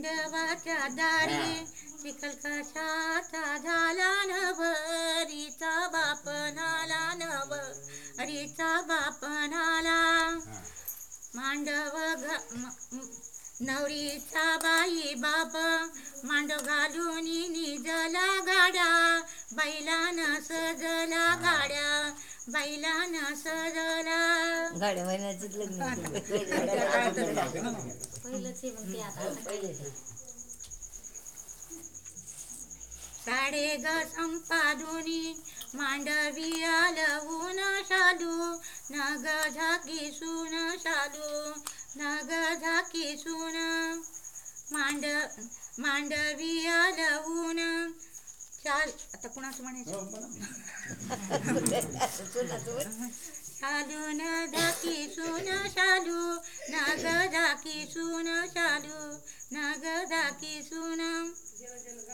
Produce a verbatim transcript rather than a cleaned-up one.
मांडवाच्या दारी चिखल कशाचा झाला नवरीचा बाप नाला नवरीचा बाप नाला मांडव घ नवरीचा बाई बाप मांडव घालून निजला गाड्या बैलानं सजला गाड्या बैलानं सजला गाड्या महिन्याचीच लग्न साडे ग संपादुनी मांडवी आलवून शालू नग झाकी सून शालू नग झाकी सून मांड मांडवी आलवून चाल आता कुणाचं म्हणायचं शालू न झाकी सून शालू नग झाकी सून शालू नग झाकी सून